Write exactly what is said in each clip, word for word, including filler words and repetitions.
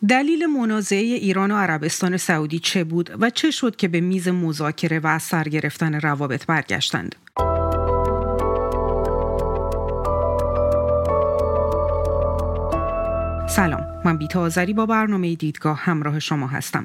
دلیل منازعه ایران و عربستان سعودی چه بود و چه شد که به میز مذاکره و از سر گرفتن روابط برگشتند؟ سلام، من بیتا آذری با برنامه دیدگاه همراه شما هستم.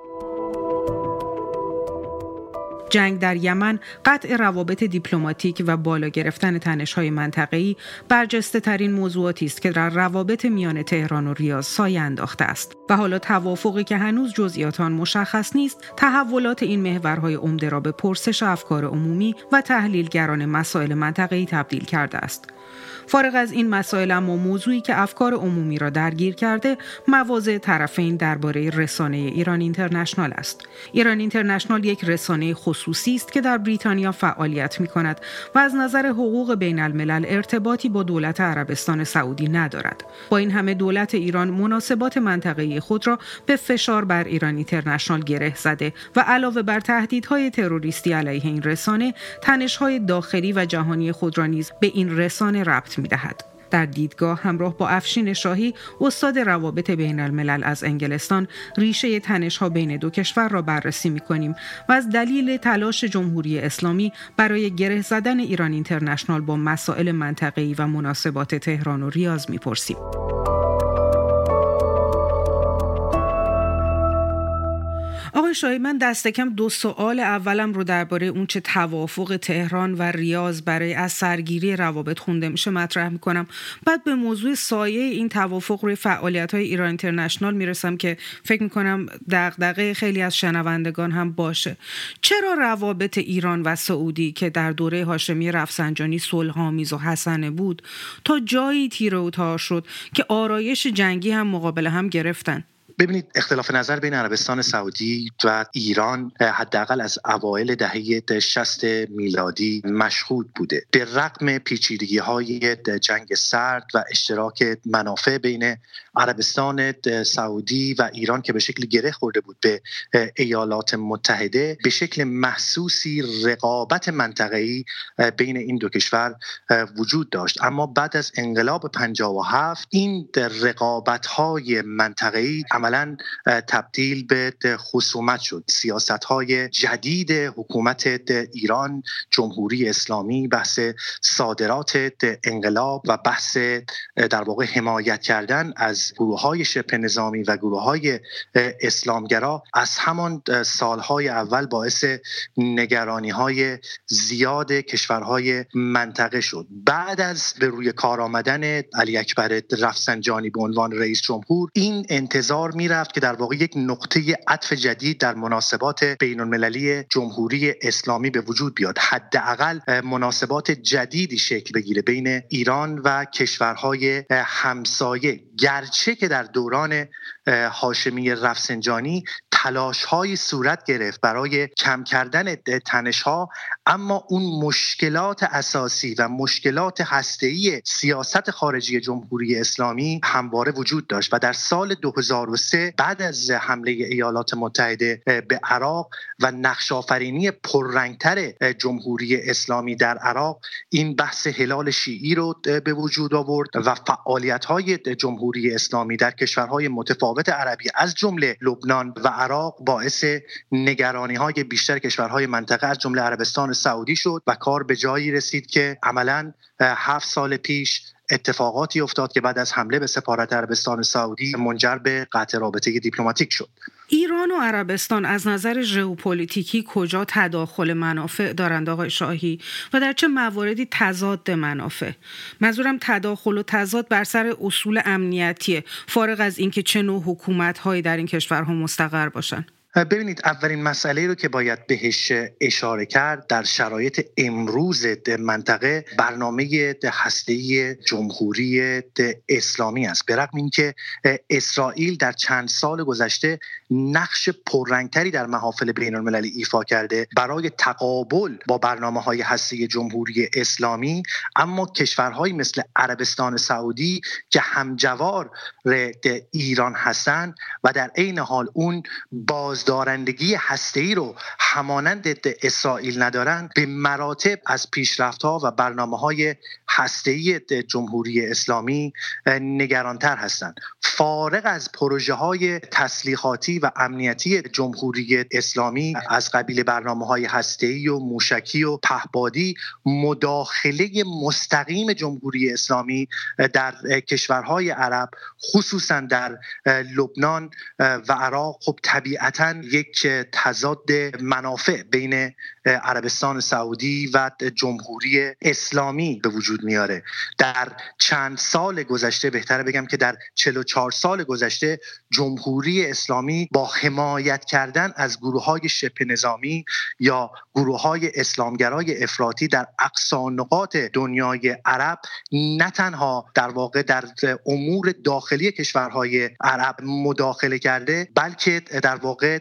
جنگ در یمن، قطع روابط دیپلماتیک و بالا گرفتن تنش‌های منطقه‌ای برجسته‌ترین موضوعاتی است که در روابط میان تهران و ریاض سایه انداخته است و حالا توافقی که هنوز جزئیات آن مشخص نیست، تحولات این محورهای عمده را به پرسش افکار عمومی و تحلیلگران مسائل منطقه‌ای تبدیل کرده است. فارغ از این مسائل، اما موضوعی که افکار عمومی را درگیر کرده، مواضع طرفین درباره رسانه ایران اینترنشنال است. ایران اینترنشنال یک رسانه خصوصی است که در بریتانیا فعالیت می‌کند و از نظر حقوق بین الملل ارتباطی با دولت عربستان سعودی ندارد. با این همه دولت ایران مناسبات منطقه‌ای خود را به فشار بر ایران اینترنشنال گره زده و علاوه بر تهدیدهای تروریستی علیه این رسانه، تنش‌های داخلی و جهانی خود را نیز به این رسانه ربط می‌دهد. در دیدگاه همراه با افشین شاهی، استاد روابط بین الملل از انگلستان، ریشه تنش‌ها بین دو کشور را بررسی می‌کنیم و از دلیل تلاش جمهوری اسلامی برای گره زدن ایران اینترنشنال با مسائل منطقه‌ای و مناسبات تهران و ریاض می‌پرسیم. آقای شاهی، من دست کم دو سوال اولم رو درباره اون چه توافق تهران و ریاض برای از سرگیری روابط خونده میشه مطرح میکنم. بعد به موضوع سایه این توافق روی فعالیت‌های ایران اینترنشنال میرسم که فکر میکنم دغدغه خیلی از شنوندگان هم باشه. چرا روابط ایران و سعودی که در دوره هاشمی رفسنجانی صلح‌آمیز و حسنه بود، تا جایی تیره و تار شد که آرایش جنگی هم مقابل هم گرفتن؟ ببینید، اختلاف نظر بین عربستان سعودی و ایران حداقل از اوایل دهه شصت میلادی مشهود بوده. به رغم پیچیدگی‌های جنگ سرد و اشتراک منافع بین عربستان سعودی و ایران که به شکل گره خورده بود به ایالات متحده، به شکل محسوسی رقابت منطقه‌ای بین این دو کشور وجود داشت. اما بعد از انقلاب پنجاه و هفت این رقابت‌های منطقه‌ای عملاً تبدیل به خصومت شد. سیاست‌های جدید حکومت ایران، جمهوری اسلامی، بحث صادرات انقلاب و بحث در واقع حمایت کردن از گروه‌های شبه نظامی و گروه‌های اسلامگرا از همان سال‌های اول باعث نگرانی‌های زیاد کشورهای منطقه شد. بعد از به روی کار آمدن علی اکبر رفسنجانی به عنوان رئیس جمهور، این انتظار میرفت که در واقع یک نقطه عطف جدید در مناسبات بین‌المللی جمهوری اسلامی به وجود بیاد. حداقل مناسبات جدیدی شکل بگیره بین ایران و کشورهای همسایه، گرچه که در دوران هاشمی رفسنجانی تلاش‌های صورت گرفت برای کم کردن تنش‌ها، اما اون مشکلات اساسی و مشکلات هسته‌ای سیاست خارجی جمهوری اسلامی همواره وجود داشت و در سال دو هزار و سه بعد از حمله ایالات متحده به عراق و نقش‌آفرینی پررنگتر جمهوری اسلامی در عراق، این بحث هلال شیعی رو به وجود آورد و فعالیت‌های جمهوری اسلامی در کشورهای متفاوت عربی از جمله لبنان و عراق باعث نگرانی‌های بیشتر کشورهای منطقه از جمله عربستان سعودی شد و کار به جایی رسید که عملاً هفت سال پیش اتفاقاتی افتاد که بعد از حمله به سفارت عربستان سعودی منجر به قطع رابطه دیپلماتیک شد. ایران و عربستان از نظر ژئوپلیتیکی کجا تداخل منافع دارند آقای شاهی و در چه مواردی تضاد منافع؟ منظورم تداخل و تضاد بر سر اصول امنیتیه، فارغ از اینکه چه نوع حکومت‌هایی در این کشورها مستقر باشن. ببینید، اولین مسئله رو که باید بهش اشاره کرد در شرایط امروز منطقه برنامه هسته‌ای جمهوری اسلامی است. به رغم اینکه اسرائیل در چند سال گذشته نقش پررنگتری در محافل بین المللی ایفا کرده برای تقابل با برنامه‌های هسته‌ای جمهوری اسلامی، اما کشورهایی مثل عربستان سعودی که همجوار ایران هستند و در عین حال اون باز بازدارندگی هسته‌ای رو همانند اسرائیل ندارن، به مراتب از پیشرفت‌ها و برنامه‌های هسته‌ای جمهوری اسلامی نگرانتر هستند. فارغ از پروژه‌های تسلیحاتی و امنیتی جمهوری اسلامی از قبیل برنامه‌های هسته‌ای و موشکی و پهپادی، مداخله مستقیم جمهوری اسلامی در کشورهای عرب خصوصا در لبنان و عراق خب طبیعتاً یک تضاد منافع بین عربستان سعودی و جمهوری اسلامی به وجود میاره. در چند سال گذشته، بهتره بگم که در چهل و چهار سال گذشته، جمهوری اسلامی با حمایت کردن از گروه‌های شبه نظامی یا گروه‌های اسلامگرای افراطی در اقصی نقاط دنیای عرب نه تنها در واقع در امور داخلی کشورهای عرب مداخله کرده، بلکه در واقع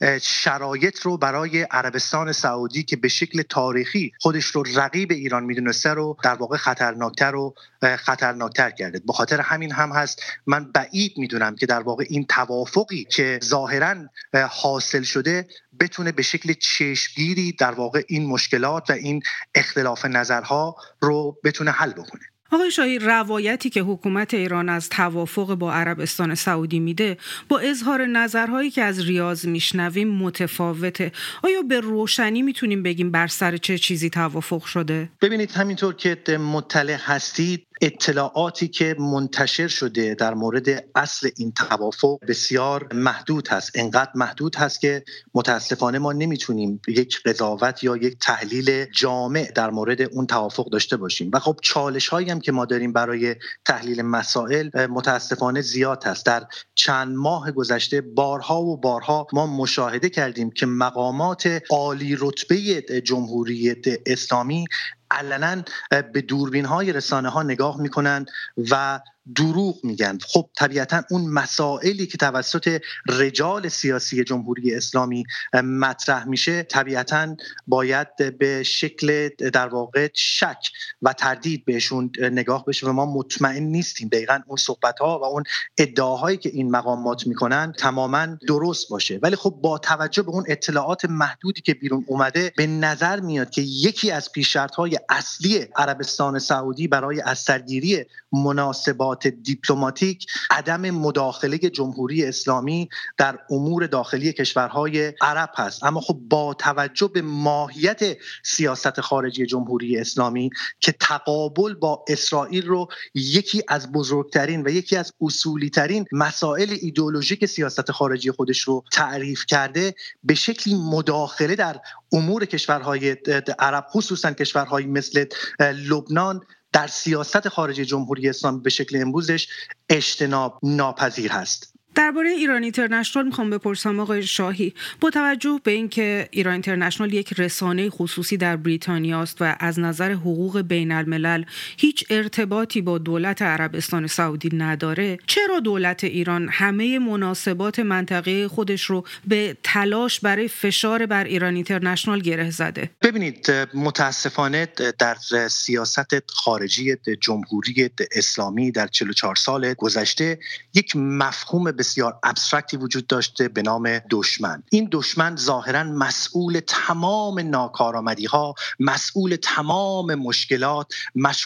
شرایط رو برای عربستان سعودی که به شکل تاریخی خودش رو رقیب ایران میدونسته رو در واقع خطرناکتر و خطرناکتر کرده. به خاطر همین هم هست من بعید میدونم که در واقع این توافقی که ظاهراً حاصل شده بتونه به شکل چشمگیری در واقع این مشکلات و این اختلاف نظرها رو بتونه حل بکنه. آقای شاهی، روایتی که حکومت ایران از توافق با عربستان سعودی میده با اظهار نظرهایی که از ریاض میشنویم متفاوته. آیا به روشنی میتونیم بگیم بر سر چه چیزی توافق شده؟ ببینید، همینطور که مطلع هستید، اطلاعاتی که منتشر شده در مورد اصل این توافق بسیار محدود هست. انقدر محدود هست که متاسفانه ما نمیتونیم یک قضاوت یا یک تحلیل جامع در مورد اون توافق داشته باشیم و خب چالش هایی هم که ما داریم برای تحلیل مسائل متاسفانه زیاد هست. در چند ماه گذشته بارها و بارها ما مشاهده کردیم که مقامات عالی رتبه جمهوری اسلامی علنا به دوربین‌های رسانه‌ها نگاه می‌کنند و دروغ میگن. خب طبیعتا اون مسائلی که توسط رجال سیاسی جمهوری اسلامی مطرح میشه طبیعتا باید به شکل در واقع شک و تردید بهشون نگاه بشه و ما مطمئن نیستیم دقیقاً اون صحبت‌ها و اون ادعاهایی که این مقامات میکنن تماما درست باشه. ولی خب با توجه به اون اطلاعات محدودی که بیرون اومده به نظر میاد که یکی از پیش‌شرط‌های اصلی عربستان سعودی برای از سرگیری مناسبات دیپلماتیک عدم مداخله جمهوری اسلامی در امور داخلی کشورهای عرب هست. اما خب با توجه به ماهیت سیاست خارجی جمهوری اسلامی که تقابل با اسرائیل رو یکی از بزرگترین و یکی از اصولی ترین مسائل ایدئولوژیک سیاست خارجی خودش رو تعریف کرده، به شکلی مداخله در امور کشورهای عرب خصوصا کشورهای مثل لبنان در سیاست خارجی جمهوری اسلامی به شکل امروزش اجتناب ناپذیر هست. درباره ایران اینترنشنال میخوام بپرسم آقای شاهی، با توجه به اینکه ایران اینترنشنال یک رسانه خصوصی در بریتانیا است و از نظر حقوق بین الملل هیچ ارتباطی با دولت عربستان سعودی نداره، چرا دولت ایران همه مناسبات منطقه خودش رو به تلاش برای فشار بر ایران اینترنشنال گره زده؟ ببینید، متاسفانه در سیاست خارجی جمهوری اسلامی در چهل و چهار سال گذشته یک مفهوم بسیار ابسترکتی وجود داشته به نام دشمن. این دشمن ظاهراً مسئول تمام ناکارآمدی‌ها، مسئول تمام مشکلات،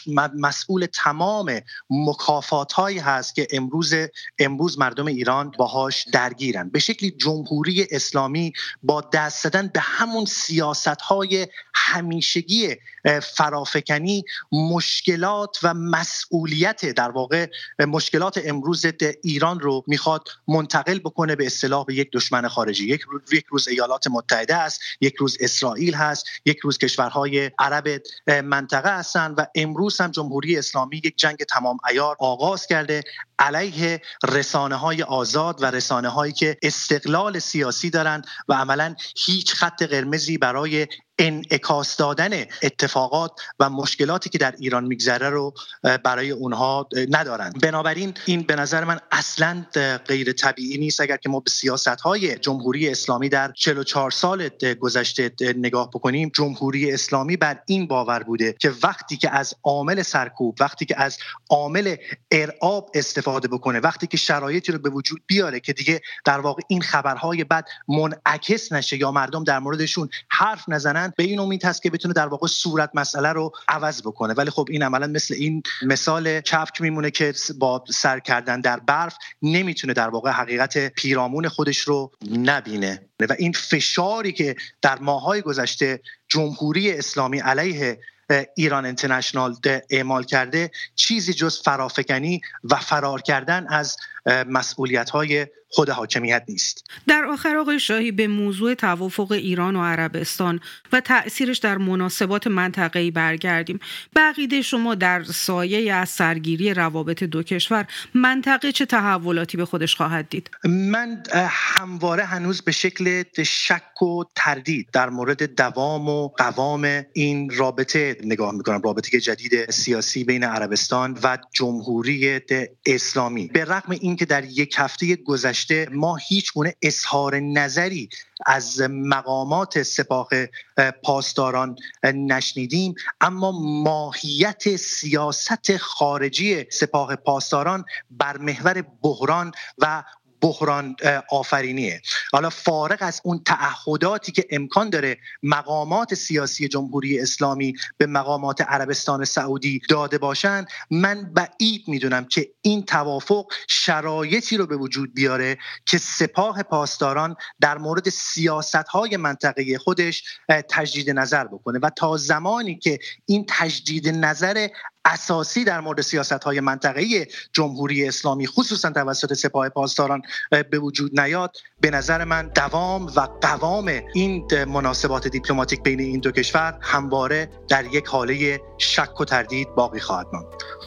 مسئول تمام مکافات‌هایی هست که امروز امروز مردم ایران باهاش درگیرن. به شکلی جمهوری اسلامی با دست زدن به همون سیاست‌های همیشگی فرافکنی مشکلات و مسئولیت در واقع مشکلات امروز ایران رو میخواد منتقل بکنه به اصطلاح به یک دشمن خارجی. یک روز یک روز ایالات متحده است، یک روز اسرائیل هست، یک روز کشورهای عرب منطقه هستند و امروز هم جمهوری اسلامی یک جنگ تمام عیار آغاز کرده علیه رسانه‌های آزاد و رسانه‌هایی که استقلال سیاسی دارند و عملاً هیچ خط قرمزی برای انعکاس دادن اتفاقات و مشکلاتی که در ایران میگذره رو برای اونها ندارن. بنابراین این به نظر من اصلاً غیر طبیعی نیست اگر که ما به سیاست‌های جمهوری اسلامی در چهل و چهار سال گذشته نگاه بکنیم. جمهوری اسلامی بر این باور بوده که وقتی که از عامل سرکوب، وقتی که از عامل ارعاب استفاده بکنه، وقتی که شرایطی رو به وجود بیاره که دیگه در واقع این خبرهای بد منعکس نشه یا مردم در موردشون حرف نزنن، به این امید هست که بتونه در واقع صورت مسئله رو عوض بکنه. ولی خب این عملا مثل این مثال کفک میمونه که با سر کردن در برف نمیتونه در واقع حقیقت پیرامون خودش رو نبینه و این فشاری که در ماه‌های گذشته جمهوری اسلامی علیه ایران اینترنشنال اعمال کرده چیزی جز فرافکنی و فرار کردن از مسئولیت‌های خود حاکمیت نیست. در آخر آقای شاهی به موضوع توافق ایران و عربستان و تأثیرش در مناسبات منطقه‌ای برگردیم. به عقیده شما در سایه از سرگیری روابط دو کشور منطقه چه تحولاتی به خودش خواهد دید؟ من همواره هنوز به شکل شک و تردید در مورد دوام و قوام این رابطه نگاه می‌کنم، رابطه جدید سیاسی بین عربستان و جمهوری اسلامی. به رغم اینکه در یک هفته گذشته ما هیچ گونه اظهار نظری از مقامات سپاه پاسداران نشنیدیم، اما ماهیت سیاست خارجی سپاه پاسداران بر محور بحران و بحران آفرینیه. حالا فارغ از اون تعهداتی که امکان داره مقامات سیاسی جمهوری اسلامی به مقامات عربستان سعودی داده باشن، من بعید میدونم که این توافق شرایطی رو به وجود بیاره که سپاه پاسداران در مورد سیاست‌های منطقه خودش تجدید نظر بکنه و تا زمانی که این تجدید نظر اساسی در مورد سیاست‌های منطقه‌ای جمهوری اسلامی خصوصا توسط سپاه پاسداران به وجود نیاد، به نظر من دوام و قوام این مناسبات دیپلماتیک بین این دو کشور همواره در یک حاله شک و تردید باقی خواهد ماند.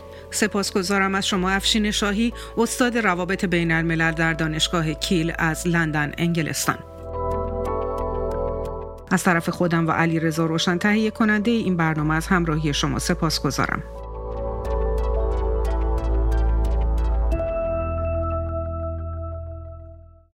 سپاسگزارم از شما افشین شاهی، استاد روابط بین الملل در دانشگاه کیل از لندن، انگلستان. از طرف خودم و علیرضا روشن تهیه کننده این برنامه از همراهی شما سپاسگزارم.